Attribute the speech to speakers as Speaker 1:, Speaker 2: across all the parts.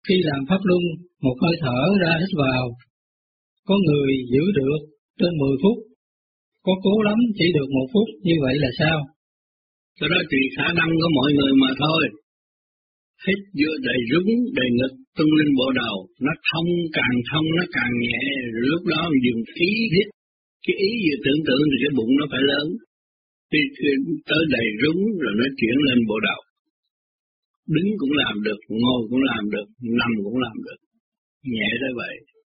Speaker 1: Khi làm pháp luân, một hơi thở ra hít vào, có người giữ được trên 10 phút, có cố lắm chỉ được 1 phút, như vậy là sao?
Speaker 2: Cái đó tùy khả năng của mọi người mà thôi. Hít vô đầy rúng, đầy ngực, tung lên bộ đầu, nó thông nó càng nhẹ, rồi lúc đó mình dùng khí hít. Cái ý vừa tưởng tượng thì cái bụng nó phải lớn. Khi tới đầy rúng rồi nó chuyển lên bộ đầu. Đứng cũng làm được, ngồi cũng làm được, nằm cũng làm được. Nhẹ tới vậy.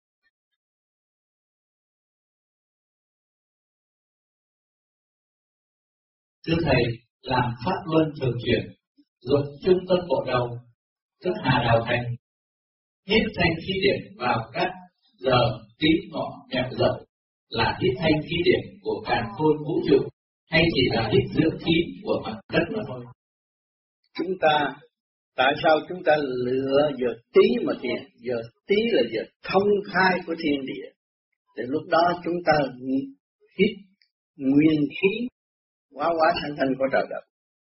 Speaker 3: Thưa Thầy, làm pháp luân thường chuyển, dùng trung tâm bộ đầu, tức Hà Đào Thành, hít thanh khí điển vào các giờ tí ngọ mẹo dậu, là hít thanh khí điển của càn khôn vũ trụ, hay chỉ là hít dưỡng khí của mặt đất mà thôi?
Speaker 2: Chúng ta, tại sao chúng ta lựa giờ tí mà thiền? Giờ tí là giờ thông khai của thiên địa. Thì lúc đó chúng ta hít nguyên khí hóa thành của trời đất.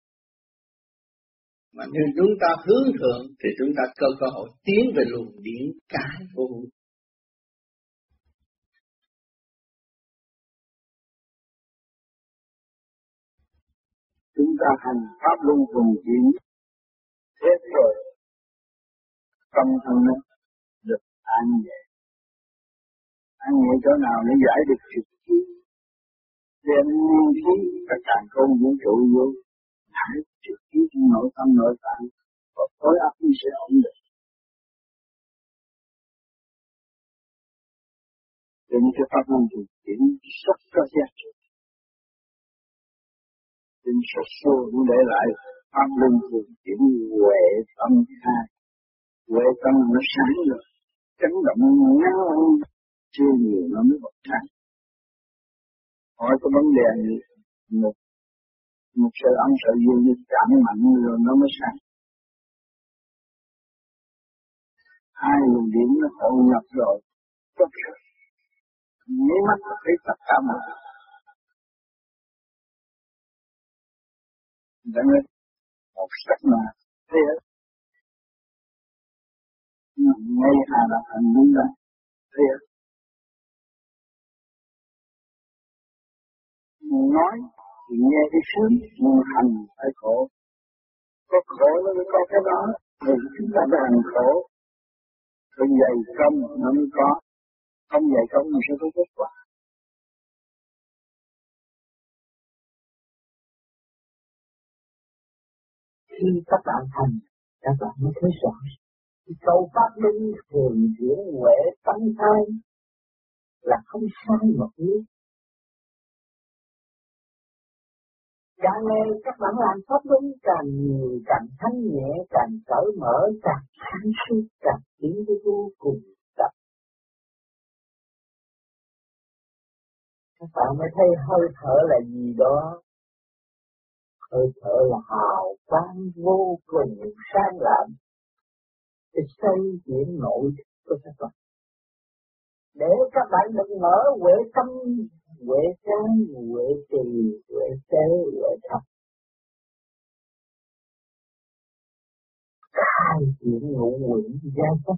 Speaker 2: Mà nếu chúng ta hướng thượng thì chúng ta có cơ hội tiến về luồng điển cái của vũ.
Speaker 4: Chúng ta hành pháp luân thường chuyển, thế rồi tâm thân nó được an nhẹ. An nhẹ chỗ nào để giải được trực khí, đem nguyên khí và càn khôn vũ trụ vô, giải trực khí trong nội tâm nội tạng, và khối óc nó sẽ ổn định. Cho nên cái pháp luân thường chuyển rất có giá trị. Trên số số cũng để lại pháp luân thường chuyển huệ tâm khai. Huệ tâm nó sáng rồi, chấn động ngắn chưa nhiều nó mới bật sáng. Hỏi có vấn đề một sợi âm sợi dương như chạm mạnh rồi nó mới sáng. Hai luồng điển nó hội nhập rồi, tốt rồi. Nhớ mắt là thấy tất cả mọi người. Đã nói một sắc mà thế hết. Ngay Hà Đào Thành đúng là thế hết. Nói thì nghe cái sướng, nhưng hành phải khổ. Có khổ nó mới có cái đó, thì chúng ta phải hành khổ. Rồi dày công nó mới có, không dày công nó sẽ có kết quả.
Speaker 5: Khi các bạn hành, các bạn mới thấy rõ. Câu pháp luân thường chuyển huệ tâm khai là không sai một nước. Càng ngày các bạn làm pháp luân càng nhiều, càng thanh nhẹ, càng cởi mở, càng sáng suốt, càng tiến tới vô cùng tập. Các bạn mới thấy hơi thở là gì đó. Hơi thở là hào quang vô cùng sáng lạng để xây dựng nội thức của các bạn. Để các bạn được mở huệ tâm, huệ trang, huệ trì, huệ tế, huệ thập. Khai triển ngũ quyển giai cấp.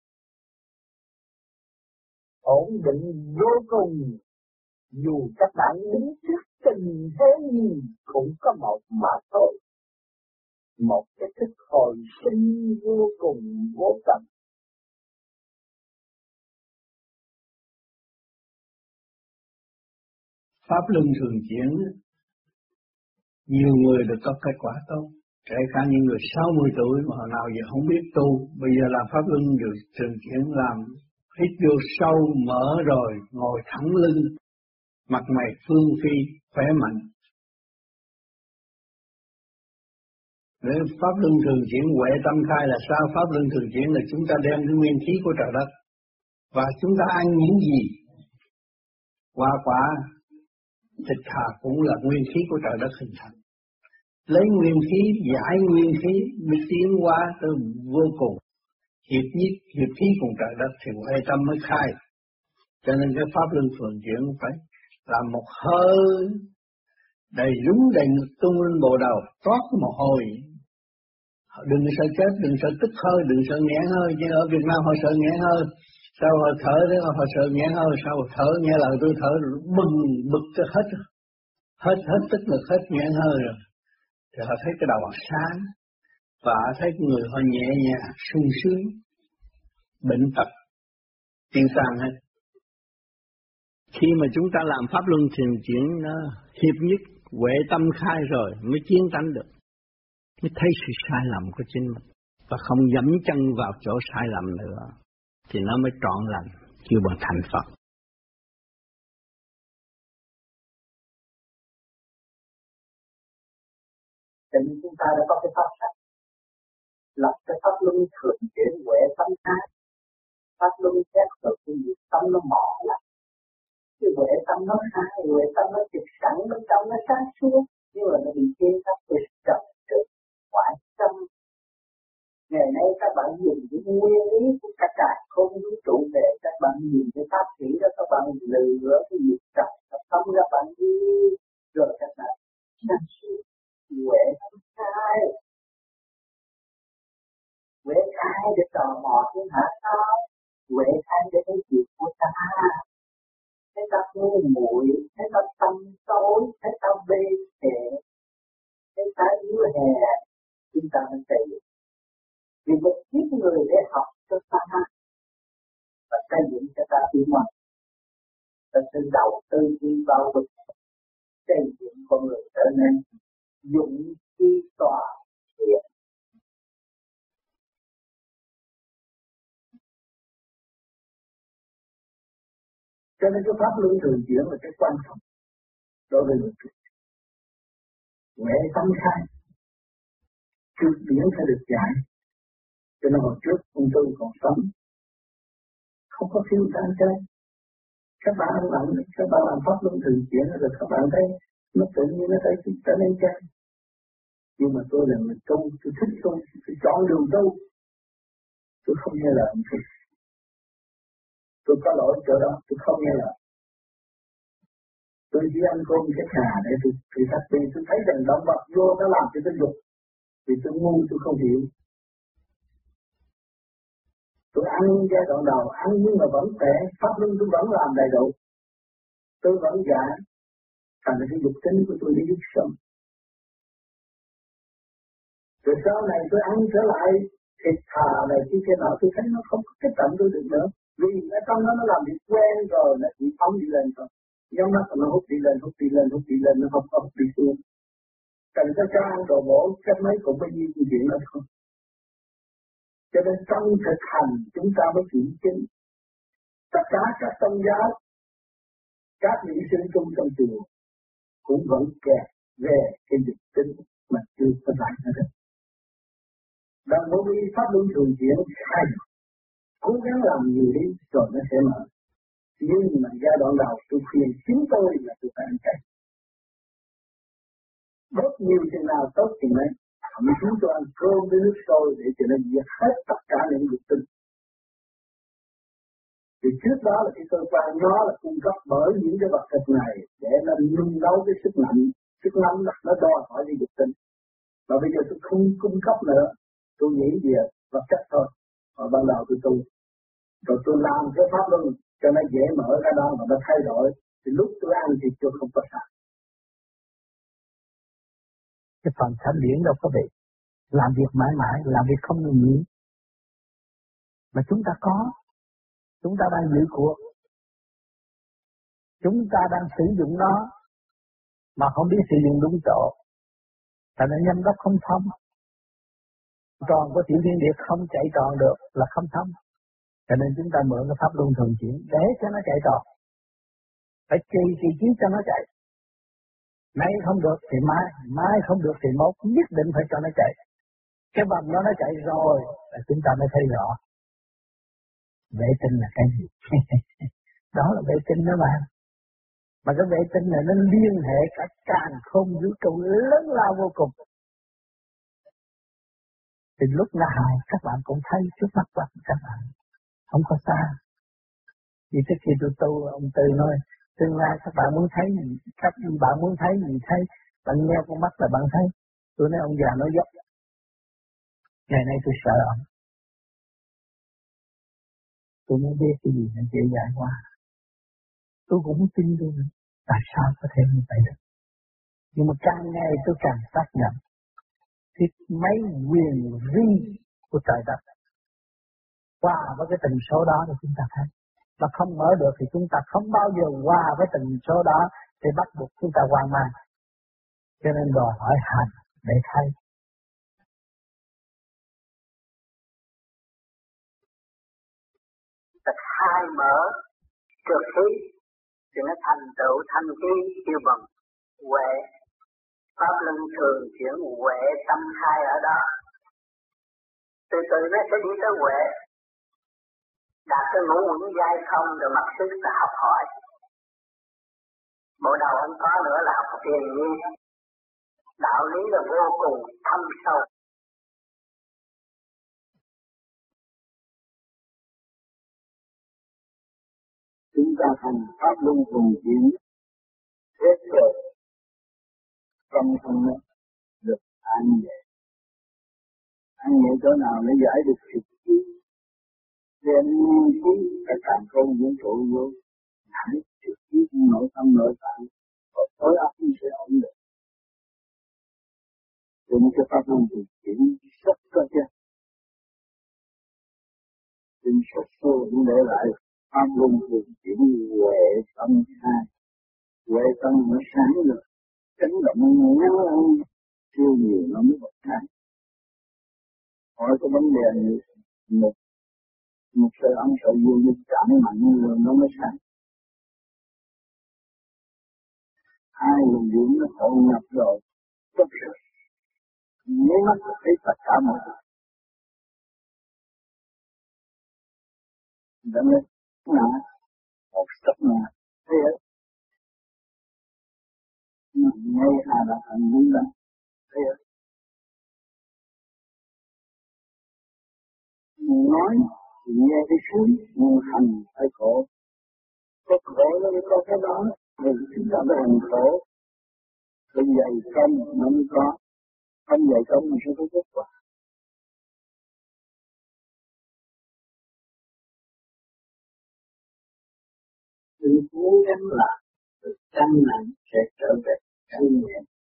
Speaker 5: Ổn định vô cùng. Dù các bạn đứng trước tình thế gì cũng có một mà thôi. Một cái thức hồi sinh vô cùng vô tận.
Speaker 2: Pháp luân thường chuyển, nhiều người được có kết quả tốt. Kể cả những người 60 tuổi mà hồi nào giờ không biết tu, bây giờ làm pháp luân rồi thường chuyển làm hít vô sâu mở rồi ngồi thẳng lưng, mặt mày phương phi, khỏe mạnh. Để pháp luân thường chuyển huệ tâm khai là sao? Pháp luân thường chuyển là chúng ta đem cái nguyên khí của trời đất và chúng ta ăn những gì? Hoa quả, thịt thà cũng là nguyên khí của trời đất hình thành. Lấy nguyên khí, giải nguyên khí mới tiến hóa tới vô cùng. Hiệp nhất, hiệp khí cùng trời đất thì huệ tâm mới khai. Cho nên cái pháp luân thường chuyển phải làm một hơi đầy rúng đầy ngực tung lên bộ đầu, toát mồ hôi. Đừng sợ chết, đừng sợ tức hơi, đừng sợ nghẹn hơi. Nhưng ở Việt Nam họ sợ nghẹn hơi. Sao họ thở thế họ sợ nghẹn hơi? Sao họ thở nghe lời tôi thở bừng bực cho hết tức lực, hết nghẹn hơi rồi. Thì họ thấy cái đầu họ sáng và họ thấy người họ nhẹ nhàng, sung sướng, bệnh tật tiêu tan hết. Khi mà chúng ta làm pháp luân thường chuyển nó hiệp nhất, huệ tâm khai rồi mới chiến thắng được, mới thấy sự sai lầm của chính mình và không dẫm chân vào chỗ sai lầm nữa, thì nó mới trọn lành, kêu bằng thành Phật.
Speaker 5: Cho nên chúng ta đã có cái pháp sạch, lập cái pháp luân thường chuyển huệ tâm khai, pháp luân xét được cái gì tâm nó mỏ lại. Cái huệ tâm nó khai, huệ tâm nó trực sẵn bên trong nó sáng suốt, nhưng mà nó bị chia cắt từ trật trực ngoại tâm. Ngày nay các bạn dùng cái nguyên lý của cả không vũ trụ để các bạn nhìn cái pháp thủy đó, các bạn lừa cái việc trật tâm các bạn đi rồi các bạn sáng suốt. Huệ tâm khai, huệ khai để tò mò thiên hạ sao? Huệ khai để thấy chuyện của ta, thấy ta ngu muội, thấy ta tâm tối, thấy ta bê trễ, thấy ta yếu hèn, chúng ta mới xây dựng. Vì một kiếp người để học cho ta và xây dựng cho ta tiến hóa, ta sẽ đầu tư đi vào vực xây dựng con người trở nên dụng chi tòa thiện. Cho nên cái pháp luân thường chuyển là cái quan trọng đối với người tu. Huệ tâm khai, trước điển phải được dạy. Cho nên hồi trước ông tôi còn sống, không có phiêu tan chơi. Các bạn ăn lặng, các bạn làm pháp luân thường chuyển rồi các bạn thấy nó tự nhiên nó thấy trở nên chơi. Nhưng mà tôi là người tu, tôi thích tu, tôi chọn đường tu. Tôi không nghe lời ông thầy. Tôi có lỗi chỗ đó, tôi không nghe lời. Tôi chỉ ăn cơm cái thà để tôi thắt đi, tôi thấy rằng động vật vô nó làm cho tôi dục. Vì tôi ngu, tôi không hiểu. Tôi ăn giai đoạn đầu, ăn nhưng mà vẫn khỏe, pháp luân tôi vẫn làm đầy đủ. Tôi vẫn giải, thành ra cái dục tính của tôi đi giúp sống. Rồi sau này tôi ăn trở lại, thịt thà này kia nọ, tôi thấy nó không có cái tận tôi được nữa. Vì ở trong đó nó làm việc quen rồi, nó chỉ phóng đi lên thôi. Nhắm mắt nó hút đi lên, nó không có hút đi xuống. Cần cho ăn đồ bổ, cách mấy cũng bao nhiêu chuyện đó thôi. Cho nên trong thực hành chúng ta mới kiểm chứng. Tất cả các tôn giáo, các vị sư chung trong chùa cũng vẫn kẹt về cái dục tính mà chưa có lại nữa. Đang vô vi pháp luân thường chuyển khai, cố gắng làm nhiều đi rồi nó sẽ mở. Nhưng mà giai đoạn đầu tôi khuyên chính tôi là tôi phải ăn chay. Bớt nhiều chừng nào tốt chừng ấy. Thậm chí tôi ăn cơm với nước sôi để cho nó diệt hết tất cả những dục tính. Thì trước đó là cái cơ quan nó là cung cấp bởi những cái vật chất này để nó nung nấu cái sức mạnh, sức nóng nó đòi hỏi cái dục tính. Và bây giờ tôi không cung cấp nữa, tôi nghĩ việc vật chất thôi. Và ban đầu tôi tu, rồi tôi làm cái pháp luân cho nó dễ mở ra đó và nó thay đổi. Thì lúc tôi ăn thì tôi không có sao. Cái phần thanh điển đâu có bị. Làm việc mãi mãi, làm việc không ngừng nghỉ. Mà chúng ta có. Chúng ta đang giữ cuộc. Chúng ta đang sử dụng nó mà không biết sử dụng đúng chỗ. Thành ra nhâm đốc không thông. Tròn của tiểu thiên địa không chạy tròn được là không thông. Cho nên chúng ta mượn cái pháp luân thường chuyển để cho nó chạy tròn. Phải trì cho nó chạy. Nay không được thì mai không được thì mốt, nhất định phải cho nó chạy. Cái vòng nó chạy rồi là chúng ta mới thấy rõ. Vệ tinh là cái gì? Đó là vệ tinh đó bạn. Mà cái vệ tinh này nó liên hệ cả càn khôn vũ trụ lớn lao vô cùng. Thì lúc nào các bạn cũng thấy trước mắt các bạn. Không có xa. Vì trước khi tôi tu, ông Tư nói, tương lai các bạn muốn thấy gì, các bạn muốn thấy gì thấy, bạn nghe con mắt là bạn thấy. Tôi nói ông già nói dốc. Ngày nay tôi sợ ông. Tôi mới biết cái gì nó dễ dàng qua. Tôi cũng không tin tôi nữa. Tại sao có thể như vậy được? Nhưng mà càng ngày tôi càng xác nhận thì mấy quyền vi của trời đất qua với cái tần số đó thì chúng ta thấy. Mà không mở được thì chúng ta không bao giờ qua với tần số đó thì bắt buộc chúng ta hoang mang. Cho nên đòi hỏi hành để thấy.
Speaker 4: Thật khai mở trượt khí thì nó thành tựu thanh khí kêu bằng huệ. Pháp luân thường chuyển huệ tâm khai ở đó. Từ từ nó sẽ đi tới huệ. Đạt tới ngũ uẩn giai không rồi mặc sức là học hỏi. Bộ đầu không có nữa là học tiền nhiên. Đạo lý là vô cùng thâm sâu. Chúng ta hành pháp luân thường chuyển hết rồi. Tâm thân nó được an nhẹ. An nhẹ chỗ nào nó giải được trực khí. Đem nguyên khí cả càng không vũ trụ vô. Giải trực khí nội tâm nội tạng. Và tối óc nó sẽ ổn định. Cho nên cái pháp luân thường chuyển rất có chứ. Trên sốt xô cũng để lại pháp luân thường chuyển huệ tâm khai. Huệ tâm nó sáng rồi. Chấn động ngắn hơn chưa nhiều nó mới bật khai. Hỏi cái vấn đề này một sợi âm sợi dương như chạm mạnh rồi nó mới sáng. Hai luồng điển nó hội nhập rồi tốt rồi. Nếu mắt thấy tất cả mọi người. Đã nên ngã một sắc ngã thế ấy. Ngay hà là hành đúng đó. Thế ấy. Nói thì nghe cái sướng, nhưng hành phải khổ. Có khổ nó mới có cái đó, thì chúng ta phải hành khổ. Cái dày công nó mới có. Không dày công mình sẽ có kết quả. Đừng cố gắng làm, được tăng nặng sẽ trở về căn nhẹ.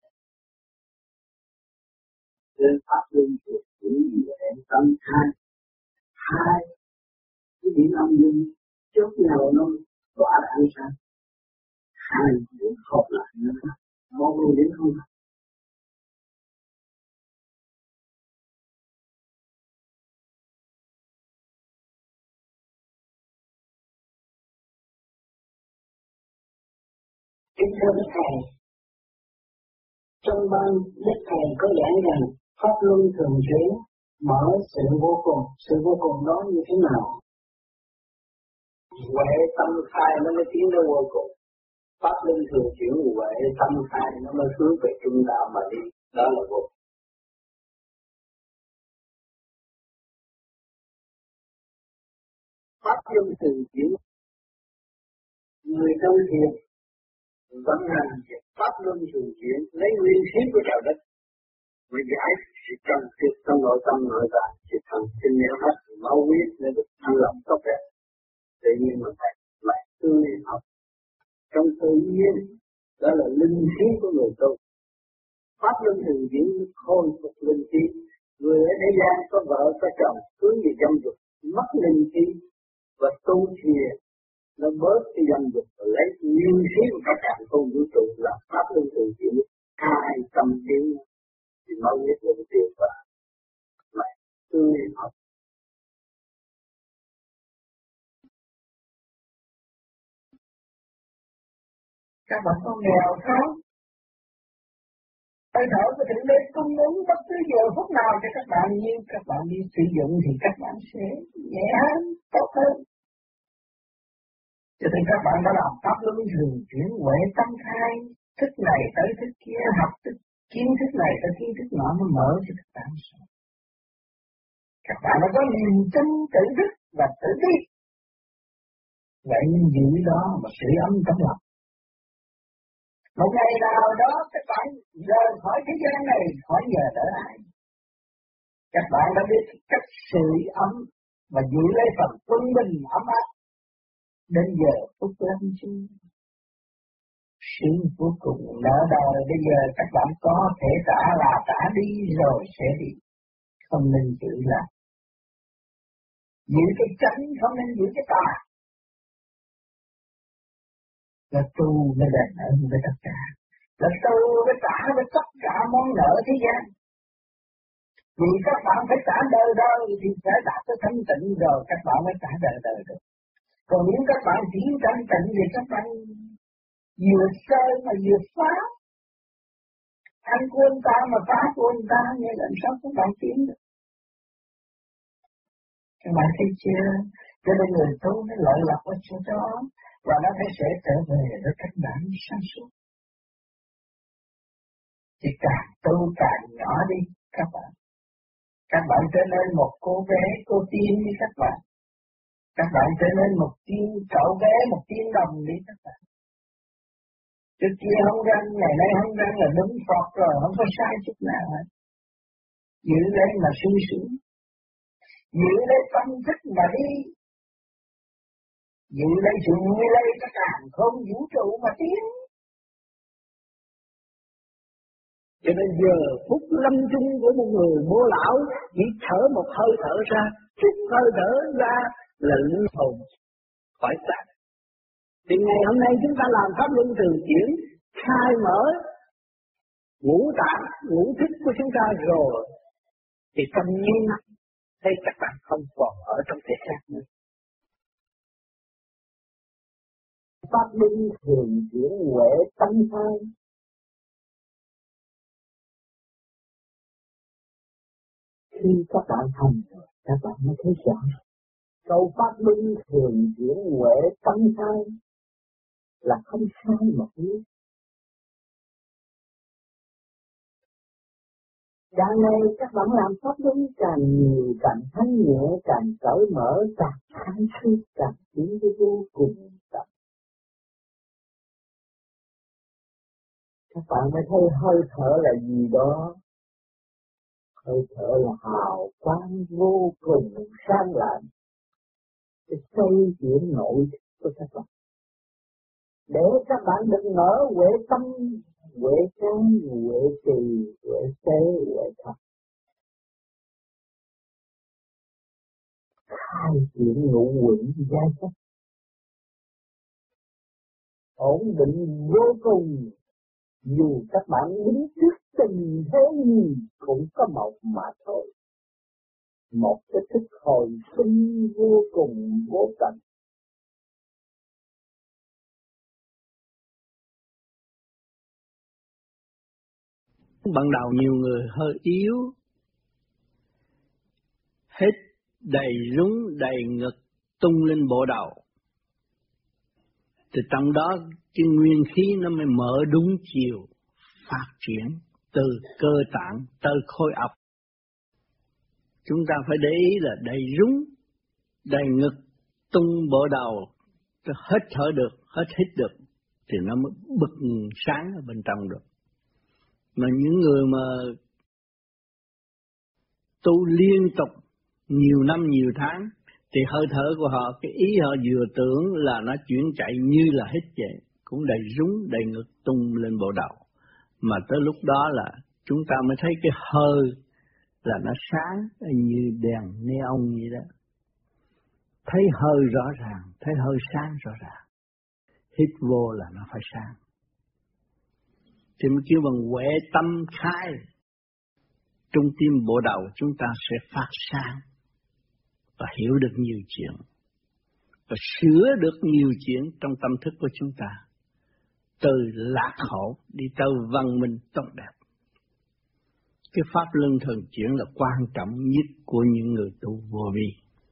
Speaker 4: Trên pháp luân thuộc chuyển huệ tâm khai. Hai cái điểm âm dương chốt nhau nó tỏa ra ánh sáng. Hai điểm hợp lại nó khác. Một điểm không khác.
Speaker 5: Kính thưa các thầy, trong ban Đức Thầy có giảng rằng pháp luân thường chuyển mở sự vô cùng đó như thế nào?
Speaker 2: Huệ tâm khai nó mới tiến tới vô cùng. Pháp luân thường chuyển huệ tâm khai nó mới hướng về trung đạo mà đi. Đó là vô cùng. Pháp luân thường chuyển người trong thiền vận hành pháp luân thường chuyển lấy nguyên khí của trời đất mà giải sự trần trực trong nội tâm nội tạng, sự thần kinh nẻo hết máu huyết để được thanh lọc tốt đẹp. Tự nhiên mà phải lại tươi học trong tự nhiên, đó là linh khí của người tu. Pháp luân thường chuyển khôi phục linh khí. Người ở thế gian có vợ có chồng cưới về dâm dục mất linh khí và tu thiền nó bớt cái dâm dục và lấy nguyên khí của các cạn không vũ trụ là pháp luân thường chuyển hai tâm tiến thì mau nhất là cái tiêu và lại tươi học.
Speaker 5: Các bạn có nghèo không? Hơi thở của Thượng Đế cung ứng bất cứ giờ phút nào cho các bạn, nhưng các bạn đi sử dụng thì các bạn sẽ nhẹ hơn, tốt hơn. Cho nên các bạn đã làm pháp luân thường chuyển huệ tâm khai, thức này tới thức kia, học thức kiến thức này tới kiến thức nọ mới mở cho các bạn. Các bạn đã có niềm tin tự thức và tự biết. Vậy nên giữ đó mà sưởi ấm tấm lòng. Một ngày nào đó các bạn rời khỏi thế gian này, khỏi nhờ đỡ ai. Các bạn đã biết cách sưởi ấm và giữ lấy phần quân bình ấm áp. Đến giờ phút lâm chung sướng vô cùng nở đời. Bây giờ các bạn có thể trả là trả đi rồi sẽ đi, không nên giữ lại. Giữ cái chánh không nên giữ cái tà. Là tu mới đền ơn với tất cả, là tu mới trả với tất cả món nợ thế gian. Vì các bạn phải trả đời đời thì phải đạt tới thanh tịnh rồi các bạn mới trả đời đời được. Còn nếu các bạn chỉ thanh tịnh thì các bạn vừa sơ mà vừa phá. Ăn của người ta mà phá của người ta, nên làm sao các bạn tiến được? Các bạn thấy chưa? Cho nên người tu nó lợi lộc ở chỗ đó, và nó sẽ trở về với các bạn sáng suốt. Thì càng tu càng nhỏ đi các bạn. Các bạn trở nên một cô bé, cô tiên đi các bạn. Các bạn trở nên một tiên cậu bé, một tiên đồng đi các bạn. Trước kia không răng, ngày nay không răng là đúng Phật rồi, không có sai chút nào hết. Giữ lấy mà sung sướng. Giữ lấy tâm thức mà đi. Giữ lấy sự nguy lây các càng không vũ trụ mà tiến. Cho nên giờ phút lâm chung của một người bố lão chỉ thở một hơi thở ra, chút hơi thở ra là linh hồn khỏi xác. Thì ngày hôm nay chúng ta làm pháp luân thường chuyển, khai mở ngũ tạng, ngũ thức của chúng ta rồi, thì trong nháy mắt thấy các bạn không còn ở trong thể xác nữa. Pháp luân thường chuyển huệ tâm khai. Khi các bạn thành rồi, các bạn mới thấy rõ. Câu pháp luân thường chuyển huệ tâm khai là không sai một chút. Càng ngày các bạn làm pháp luân càng nhiều, càng thanh nhẹ, càng cởi mở, càng sáng suốt, càng tiến tới vô cùng tận. Các bạn mới thấy hơi thở là gì đó. Hơi thở là hào quang vô cùng sáng lạng để xây chuyển nội thức của các bạn. Để các bạn được mở huệ tâm, huệ trang, huệ trì, huệ tế, huệ thật. Khai triển ngũ quỷ giai cấp. Ổn định vô cùng. Dù các bạn đứng trước tình thế gì cũng có một mà thôi. Một cái thức hồi sinh vô cùng vô tận.
Speaker 6: Ban đầu nhiều người hơi yếu, hít đầy rúng đầy ngực tung lên bộ đầu. Từ trong đó cái nguyên khí nó mới mở đúng chiều, phát triển từ cơ tạng tới khối óc. Chúng ta phải để ý là đầy rúng, đầy ngực, tung bộ đầu, hết thở được, hết hít được, thì nó mới bừng sáng ở bên trong được. Mà những người mà tu liên tục nhiều năm nhiều tháng thì hơi thở của họ, cái ý họ vừa tưởng là nó chuyển chạy như là hít vậy, cũng đầy rúng, đầy ngực tung lên bộ đầu. Mà tới lúc đó là chúng ta mới thấy cái hơi là nó sáng như đèn neon vậy đó. Thấy hơi rõ ràng, thấy hơi sáng rõ ràng. Hít vô là nó phải sáng. Thì mới kêu bằng huệ tâm khai. Trung tim bộ đầu chúng ta sẽ phát sáng và hiểu được nhiều chuyện và sửa được nhiều chuyện trong tâm thức của chúng ta, từ lạc khổ đi tới văn minh tốt đẹp. Cái pháp luân thường chuyển là quan trọng nhất của những người tu vô vi.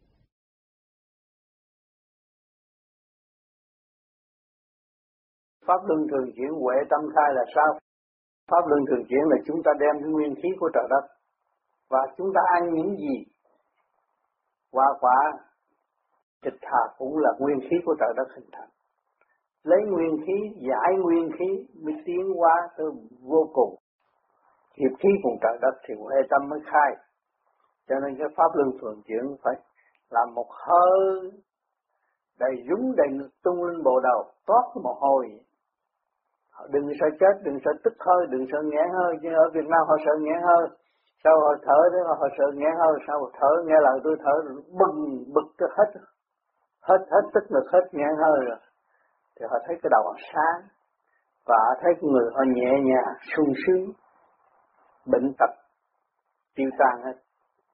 Speaker 2: Pháp luân thường chuyển huệ tâm khai là sao? Pháp luân thường chuyển là chúng ta đem cái nguyên khí của trời đất và chúng ta ăn những gì? Hoa quả, thịt thà cũng là nguyên khí của trời đất hình thành. Lấy nguyên khí, giải nguyên khí mới tiến hóa tới vô cùng. Hiệp khí cùng trời đất thì huệ tâm mới khai. Cho nên cái pháp luân thường chuyển phải làm một hơi đầy rúng đầy ngực tung lên bộ đầu, toát cái mồ hôi. Đừng sợ chết, đừng sợ tức hơi, đừng sợ nghẹn hơi. Nhưng ở Việt Nam họ sợ nghẹn hơi. Sao họ thở thế mà họ sợ nghẹn hơi? Sao họ thở, nghe lời tôi thở bực cái hết tức ngực, hết nghẹn hơi rồi. Thì họ thấy cái đầu họ sáng. Và họ thấy người họ nhẹ nhàng, sung sướng. Bệnh tật tiêu tan hết.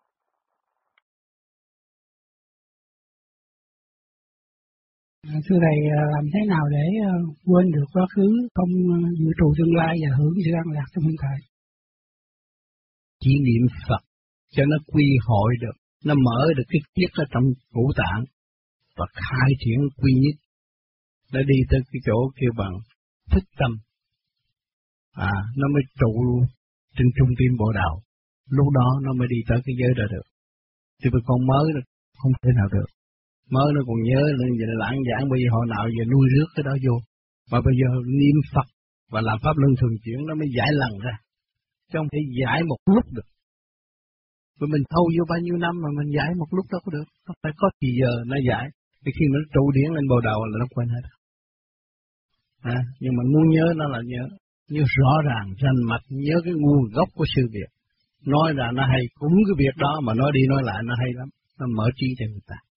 Speaker 7: Thưa Thầy, làm thế nào để quên được quá khứ, không dự trù tương lai và hưởng sự an lạc trong hiện tại?
Speaker 6: Chỉ niệm Phật cho nó quy hội được, nó mở được cái kiếp ở trong ngũ tạng và khai triển quy nhất. Nó đi tới cái chỗ kêu bằng thích tâm. Nó mới trụ trên trung tim bộ đầu. Lúc đó nó mới đi tới cái giới đó được. Chứ mà con mới nó không thể nào được. Mới nó còn nhớ lên giờ lãng giảng bây giờ hồi nào giờ nuôi rước cái đó vô. Mà bây giờ niệm Phật và làm pháp luân thường chuyển nó mới giải lần ra. Chứ không thể giải một lúc được. Vì mình thâu vô bao nhiêu năm mà mình giải một lúc đâu có được. Nó phải có thì giờ nó giải. Thì khi mà nó trụ điển lên bồ đầu là nó quên hết. Nhưng mà muốn nhớ nó là nhớ. Nhớ rõ ràng, rành mạch, nhớ cái nguồn gốc của sự việc. Nói ra nó hay, cũng cái việc đó mà nói đi nói lại nó hay lắm. Nó mở trí cho người ta.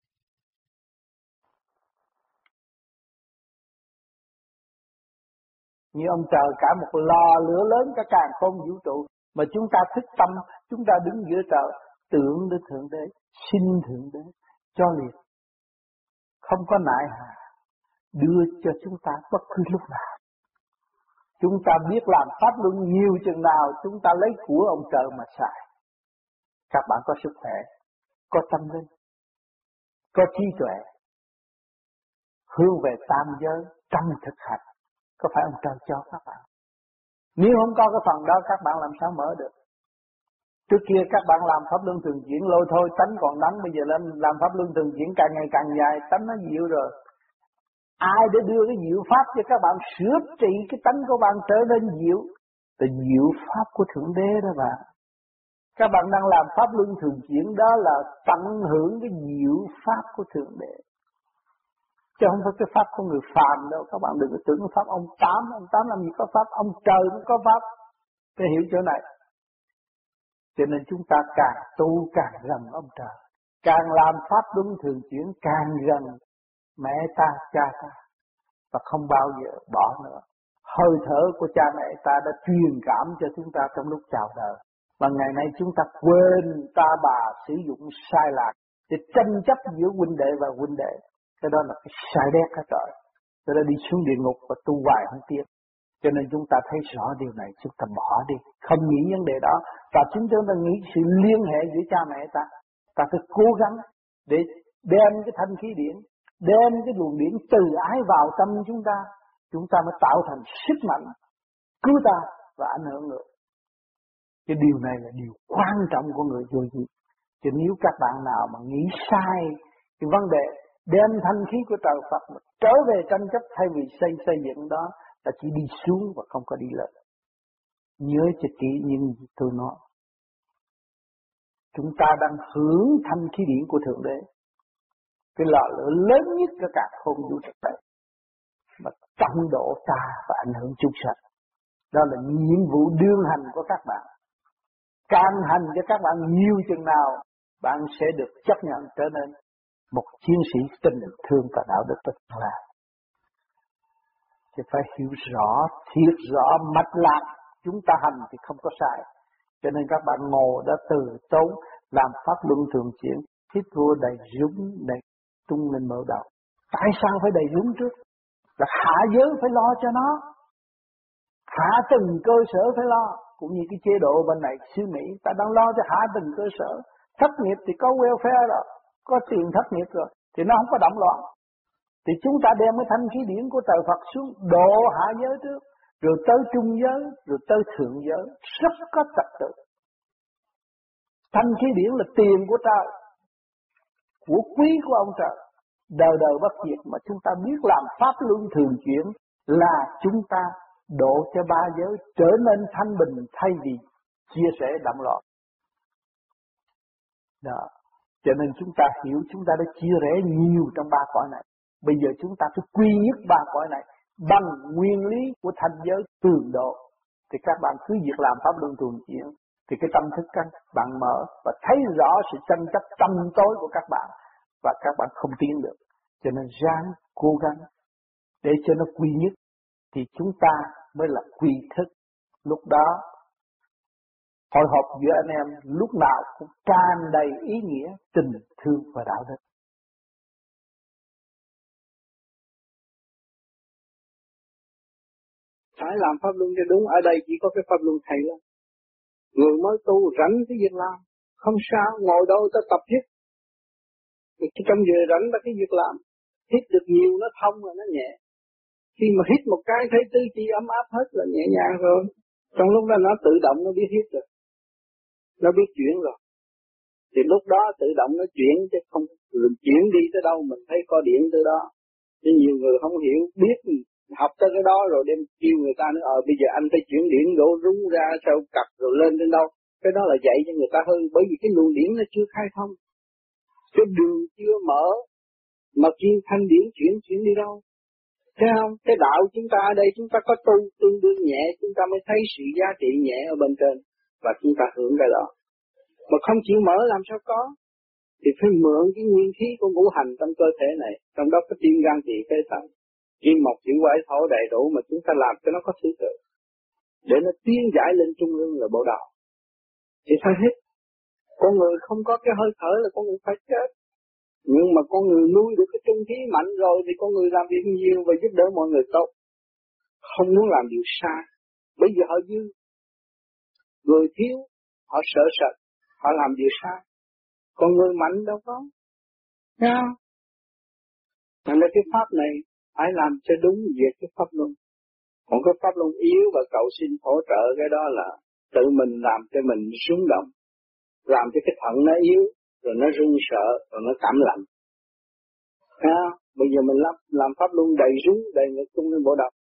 Speaker 5: Như ông trời cả một lò lửa lớn cả càn khôn vũ trụ, mà chúng ta thức tâm, chúng ta đứng giữa trời, tưởng đến Thượng Đế, xin Thượng Đế cho liền, không có nại hà, đưa cho chúng ta bất cứ lúc nào. Chúng ta biết làm pháp luân nhiều chừng nào, chúng ta lấy của ông trời mà xài. Các bạn có sức khỏe, có tâm linh, có trí tuệ, hướng về tam giới trong thực hành. Có phải ông trời cho các bạn? Nếu không có cái phần đó các bạn làm sao mở được? Trước kia các bạn làm pháp luân thường chuyển lôi thôi, tánh còn đắng, bây giờ lên làm pháp luân thường chuyển càng ngày càng dài, tánh nó dịu rồi. Ai để đưa cái diệu pháp cho các bạn sửa trị cái tánh của bạn trở nên dịu? Là diệu pháp của Thượng Đế đó bạn. Các bạn đang làm pháp luân thường chuyển đó là tận hưởng cái diệu pháp của Thượng Đế. Chứ không phải cái pháp của người phàm đâu. Các bạn đừng có tưởng cái pháp ông Tám làm gì có pháp, ông trời cũng có pháp. Để hiểu chỗ này. Cho nên chúng ta càng tu càng gần ông trời. Càng làm pháp luân thường chuyển càng gần mẹ ta, cha ta. Và không bao giờ bỏ nữa. Hơi thở của cha mẹ ta đã truyền cảm cho chúng ta trong lúc chào đời. Và ngày nay chúng ta quên ta bà sử dụng sai lạc để tranh chấp giữa huynh đệ và huynh đệ. Cái đó là cái sai đét hết rồi. Cho nên đi xuống địa ngục và tu hoài không tiếp. Cho nên chúng ta thấy rõ điều này, chúng ta bỏ đi, không nghĩ vấn đề đó. Và chúng ta nghĩ sự liên hệ giữa cha mẹ ta. Ta phải cố gắng để đem cái thanh khí điển, đem cái luồng điển từ ái vào tâm chúng ta mới tạo thành sức mạnh cứu ta và ảnh hưởng người. Cái điều này là điều quan trọng của người vô vi. Chứ nếu các bạn nào mà nghĩ sai cái vấn đề đem thanh khí của trời Phật mà trở về tranh chấp thay vì xây dựng đó là chỉ đi xuống và không có đi lên. Nhớ cho kỹ những gì tôi nói. Chúng ta đang hưởng thanh khí điển của Thượng Đế. Cái lò lửa lớn nhất của cả không vũ trụ này. Mà trọng độ ta và ảnh hưởng chúng sanh. Đó là nhiệm vụ đương hành của các bạn. Càng hành cho các bạn nhiều chừng nào, bạn sẽ được chấp nhận trở nên một chiến sĩ tình thương và đạo đức của tương lai. Thì phải hiểu rõ, thiệt rõ, mạch lạc, chúng ta hành thì không có sai. Cho nên các bạn ngồi đó từ tốn, làm pháp luân thường chuyển, hít vô đầy rúng, đầy tung lên mở đầu. Tại sao phải đầy rúng trước? Là hạ giới phải lo cho nó. Hạ từng cơ sở phải lo. Cũng như cái chế độ bên này, xứ Mỹ, ta đang lo cho hạ từng cơ sở. Thất nghiệp thì có welfare rồi, có tiền thất nghiệp rồi, thì nó không có động loạn. Thì chúng ta đem cái thanh khí điển của trời Phật xuống độ hạ giới trước, rồi tới trung giới, rồi tới thượng giới, rất có trật tự. Thanh khí điển là tiền của trời, của quý của ông trời, đời đời bất diệt. Mà chúng ta biết làm pháp luân thường chuyển là chúng ta độ cho ba giới trở nên thanh bình thay vì chia sẻ động loạn.
Speaker 6: Đó. Cho nên chúng ta hiểu, chúng ta đã chia rẽ nhiều trong ba cõi này. Bây giờ chúng ta phải quy nhất ba cõi này bằng nguyên lý của thanh giới tường độ. Thì các bạn cứ việc làm pháp luân thường chuyển, thì cái tâm thức các bạn mở và thấy rõ sự tranh chấp tâm tối của các bạn, và các bạn không tiến được. Cho nên ráng cố gắng để cho nó quy nhất, thì chúng ta mới là quy thức. Lúc đó hội họp giữa anh em lúc nào cũng tràn đầy ý nghĩa, tình thương và đạo đức.
Speaker 2: Phải làm pháp luân cho đúng. Ở đây chỉ có cái pháp luân thầy lắm. Người mới tu rảnh cái việc làm, không sao, ngồi đâu ta tập hít. Cái trong giờ rảnh là cái việc làm, hít được nhiều nó thông rồi nó nhẹ. Khi mà hít một cái thấy tứ chi ấm áp hết là nhẹ nhàng rồi. Trong lúc đó nó tự động nó biết hít rồi, nó biết chuyển rồi. Thì lúc đó tự động nó chuyển, chứ không chuyển đi tới đâu mình thấy có điện tới đó. Chứ nhiều người không hiểu, biết học tới cái đó rồi đem kêu người ta nữa, bây giờ anh phải chuyển điển đổ rúng ra sau cặp rồi lên đến đâu. Cái đó là dạy cho người ta hơn, bởi vì cái luồng điển nó chưa khai thông, cái đường chưa mở, mà kim thanh điển chuyển đi đâu. Thấy không? Cái đạo chúng ta ở đây chúng ta có tu tương đương nhẹ, chúng ta mới thấy sự giá trị nhẹ ở bên trên, và chúng ta hưởng cái đó. Mà không chịu mở làm sao có? Thì phải mượn cái nguyên khí của ngũ hành trong cơ thể này, trong đó có tim gan tỳ phế thận, kim mộc thủy hỏa thổ đầy đủ, mà chúng ta làm cho nó có thứ tự, để nó tiến giải lên trung ương là bộ đầu. Thì phải hết. Con người không có cái hơi thở là con người phải chết. Nhưng mà con người nuôi được cái trung khí mạnh rồi thì con người làm việc nhiều và giúp đỡ mọi người tốt. Không muốn làm điều sai. Bây giờ họ dư. Người thiếu, họ sợ sệt, họ làm điều sai. Còn người mạnh đâu có. Thấy không? Nên là cái pháp này phải làm cho đúng việc cái pháp luân. Còn cái pháp luân yếu và cầu xin hỗ trợ, cái đó là tự mình làm cho mình rung động. Làm cho cái thận nó yếu, rồi nó run sợ, rồi nó cảm lạnh. Bây giờ mình làm pháp luân đầy rúng, đầy ngực tung lên bộ đầu.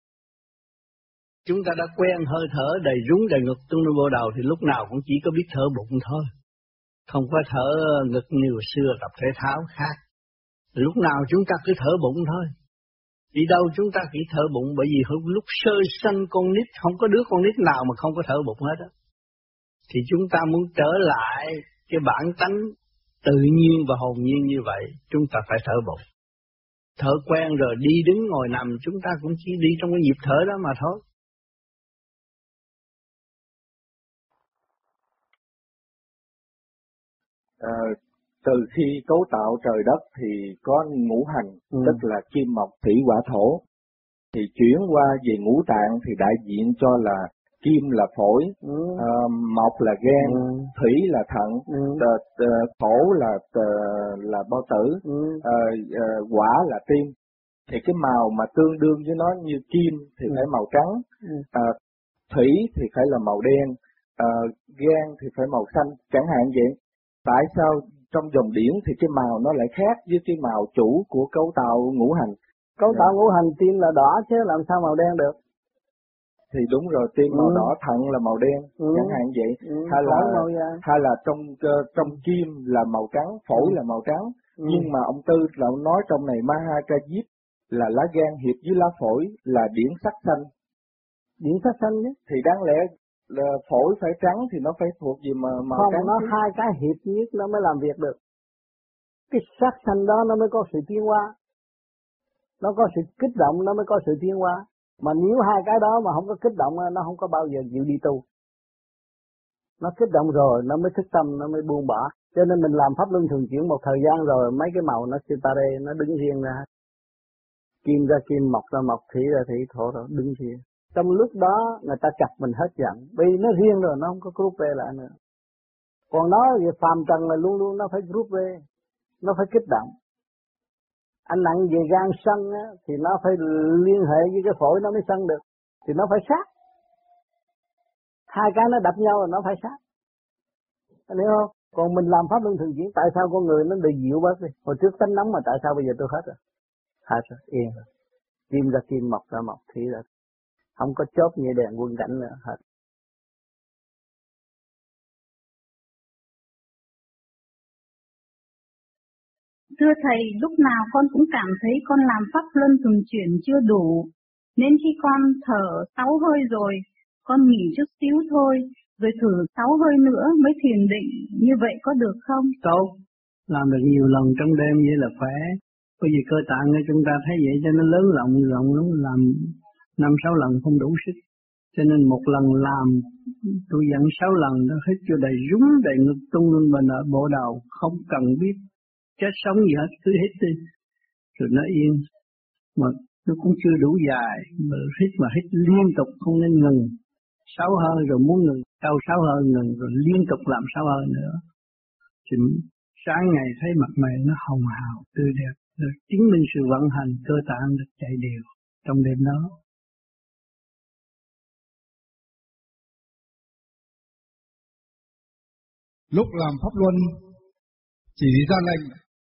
Speaker 6: Chúng ta đã quen hơi thở đầy rúng đầy ngực tung lên bộ đầu thì lúc nào cũng chỉ có biết thở bụng thôi. Không có thở ngực như xưa tập thể thao khác. Lúc nào chúng ta cứ thở bụng thôi. Đi đâu chúng ta chỉ thở bụng, bởi vì lúc sơ sanh con nít, không có đứa con nít nào mà không có thở bụng hết á. Thì chúng ta muốn trở lại cái bản tánh tự nhiên và hồn nhiên như vậy, chúng ta phải thở bụng. Thở quen rồi đi đứng ngồi nằm, chúng ta cũng chỉ đi trong cái nhịp thở đó mà thôi.
Speaker 8: Từ khi cấu tạo trời đất thì có ngũ hành, tức là kim mộc thủy hỏa thổ. Thì chuyển qua về ngũ tạng thì đại diện cho là kim là phổi, mộc là gan, thủy là thận, thổ là bao tử, hỏa là tim. Thì cái màu mà tương đương với nó như kim thì phải màu trắng, thủy thì phải là màu đen, gan thì phải màu xanh, chẳng hạn vậy. Tại sao trong dòng điển thì cái màu nó lại khác với cái màu chủ của cấu tạo ngũ hành?
Speaker 2: Cấu tạo ngũ hành tim là đỏ chứ làm sao màu đen được?
Speaker 8: Thì đúng rồi, tim màu đỏ, thận là màu đen, chẳng hạn vậy. Hay là trong kim là màu trắng, phổi là màu trắng. Nhưng mà ông Tư là ông nói trong này Mahakajip là lá gan hiệp với lá phổi là điển sắc xanh.
Speaker 2: Điển sắc xanh nhé.
Speaker 8: Thì đáng lẽ là phổi phải trắng thì nó phải thuộc gì mà màu
Speaker 2: không,
Speaker 8: trắng.
Speaker 2: Nó hai cái hiệp nhất nó mới làm việc được. Cái sắc xanh đó nó mới có sự tiến hóa. Nó có sự kích động nó mới có sự tiến hóa. Mà nếu hai cái đó mà không có kích động nó không có bao giờ chịu đi tu. Nó kích động rồi nó mới thức tâm, nó mới buông bỏ. Cho nên mình làm pháp luân thường chuyển một thời gian rồi mấy cái màu nó separe, nó đứng riêng ra. Kim ra kim, mộc ra mộc, thủy ra thủy, thổ ra đứng riêng. Trong lúc đó người ta chặt mình hết giận, vì nó riêng rồi nó không có group về lại nữa. Còn nó về phàm trần là luôn luôn nó phải group về, nó phải kích động. Anh nặng về gan sân á, thì nó phải liên hệ với cái phổi nó mới sân được, thì nó phải sát. Hai cái nó đập nhau là nó phải sát. Anh hiểu không? Còn mình làm pháp luân thường chuyển, tại sao con người nó bị dịu bớt đi? Hồi trước tánh nóng mà tại sao bây giờ tôi hết rồi? Hết rồi, yên rồi. Kim ra kim, mộc ra mộc, thủy ra. Không có chốt như đèn quân cảnh nữa, hết.
Speaker 9: Thưa Thầy, lúc nào con cũng cảm thấy con làm pháp luân thường chuyển chưa đủ, nên khi con thở 6 hơi rồi, con nghỉ chút xíu thôi, rồi thử 6 hơi nữa mới thiền định, như vậy có được không?
Speaker 6: Tốt, làm được nhiều lần trong đêm vậy là khỏe. Bởi vì cơ tạng của chúng ta thấy vậy cho nó lớn rộng lắm, làm 5-6 lần không đủ sức. Cho nên một lần làm, tôi dặn 6 lần nó hít cho đầy rúng, đầy ngực tung lên bên ở bộ đầu, không cần biết chết sống gì hết, cứ hít đi, rồi nó yên. Mà nó cũng chưa đủ dài, mà hít liên tục không nên ngừng. 6 hơi rồi muốn ngừng, sau 6 hơi ngừng, rồi liên tục làm 6 hơi nữa. Thì sáng ngày thấy mặt mày nó hồng hào, tươi đẹp, rồi chứng minh sự vận hành cơ tạng được chạy đều trong đêm đó.
Speaker 10: Lúc làm pháp luân chỉ ra lệnh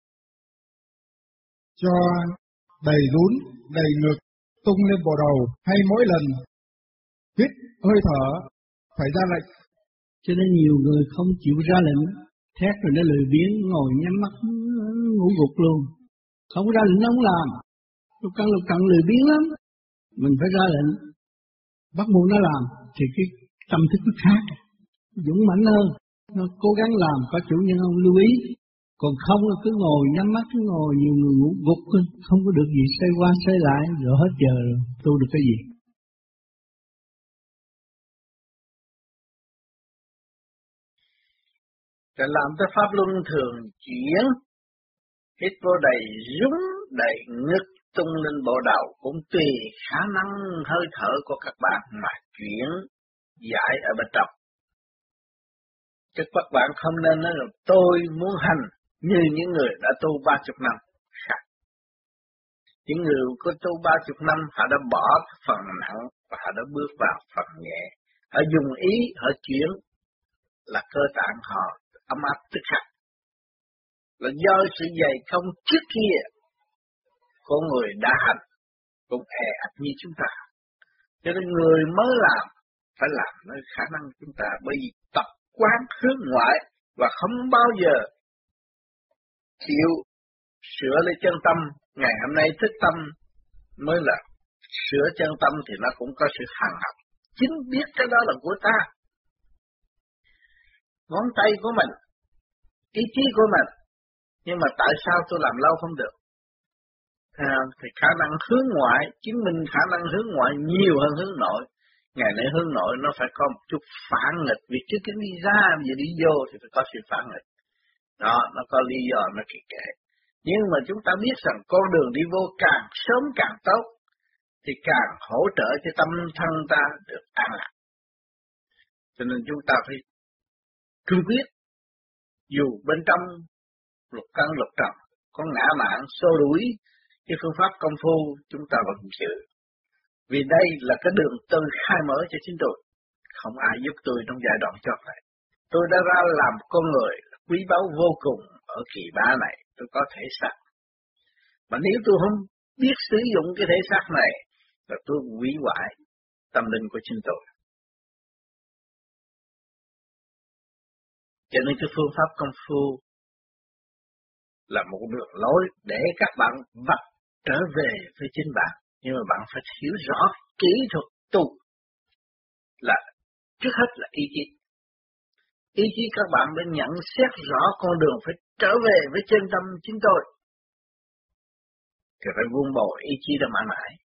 Speaker 10: cho đầy rún, đầy ngực, tung lên bộ đầu, hay mỗi lần hít hơi thở phải ra lệnh.
Speaker 6: Cho nên nhiều người không chịu ra lệnh, thét rồi nó lười biếng, ngồi nhắm mắt ngủ gục luôn. Không ra lệnh nó không làm. Lúc căng lười biếng lắm. Mình phải ra lệnh, bắt buộc nó làm thì cái tâm thức nó khác, dũng mãnh hơn. Nó cố gắng làm, có chủ nhân không lưu ý. Còn không là cứ ngồi nhắm mắt, cứ ngồi, nhiều người ngủ gục, không có được gì, xoay qua xoay lại, rồi hết giờ rồi, tu được cái gì.
Speaker 2: Để làm cái pháp luân thường chuyển, hít vô đầy rúng, đầy ngực, tung lên bộ đầu, cũng tùy khả năng hơi thở của các bạn mà chuyển giải ở bên trong. Chứ các bạn không nên nói là tôi muốn hành như những người đã tu 30 năm. Khác. Những người có tu 30 năm, họ đã bỏ phần nặng và họ đã bước vào phần nhẹ. Họ dùng ý, họ chuyển là cơ tạng họ ấm áp tức khắc. Là do sự dày công trước kia của người đã hành cũng ắt như chúng ta. Cho nên người mới làm phải làm nơi khả năng chúng ta, bởi vì tập quán hướng ngoại và không bao giờ chịu sửa lấy chân tâm. Ngày hôm nay thức tâm mới là sửa chân tâm thì nó cũng có sự hàng học. Chính biết cái đó là của ta. Ngón tay của mình, ý chí của mình. Nhưng mà tại sao tôi làm lâu không được? Thì khả năng hướng ngoại, chứng minh khả năng hướng ngoại nhiều hơn hướng nội. Ngày nay hướng nội nó phải có một chút phản nghịch. Vì trước khi đi ra, bây giờ đi vô thì phải có sự phản nghịch. Đó, nó có lý do nó kỳ kệ. Nhưng mà chúng ta biết rằng con đường đi vô càng sớm càng tốt, thì càng hỗ trợ cho tâm thân ta được an lạc. Cho nên chúng ta phải cương quyết. Dù bên trong lục căn lục trần có ngã mạn xô đuổi cái phương pháp công phu, chúng ta vẫn giữ. Vì đây là cái đường tôi khai mở cho chính tôi. Không ai giúp tôi trong giai đoạn chót này. Tôi đã ra làm con người quý báu vô cùng ở kỳ bá này. Tôi có thể xác. Mà nếu tôi không biết sử dụng cái thể xác này, là tôi hủy hoại tâm linh của chính tôi. Cho nên cái phương pháp công phu là một đường lối để các bạn vạch trở về với chính bạn. Nhưng mà bạn phải hiểu rõ kỹ thuật tu là trước hết là ý chí. Ý chí các bạn đã nhận xét rõ con đường phải trở về với chân tâm chính tôi. Thì phải vun bồi ý chí đó mãi mãi.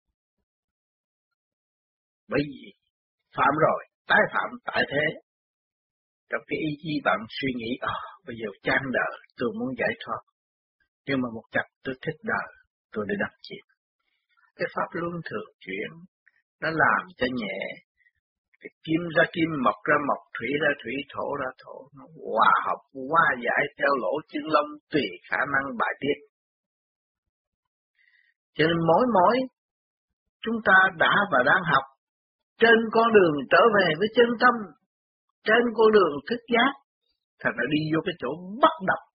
Speaker 2: Bởi vì phạm rồi, tái phạm tại thế. Trong cái ý chí bạn suy nghĩ, bây giờ chán đời, tôi muốn giải thoát. Nhưng mà một chập tôi thích đời, tôi để đắm chìm. Cái pháp luân thường chuyển, nó làm cho nhẹ. Cái kim ra kim, mộc ra mộc, thủy ra thủy, thổ ra thổ. Nó hòa hợp, hóa giải theo lỗ chân lông tùy khả năng bài tiết. Cho nên mỗi chúng ta đã và đang học trên con đường trở về với chân tâm, trên con đường thức giác, thật là đi vô cái chỗ bất động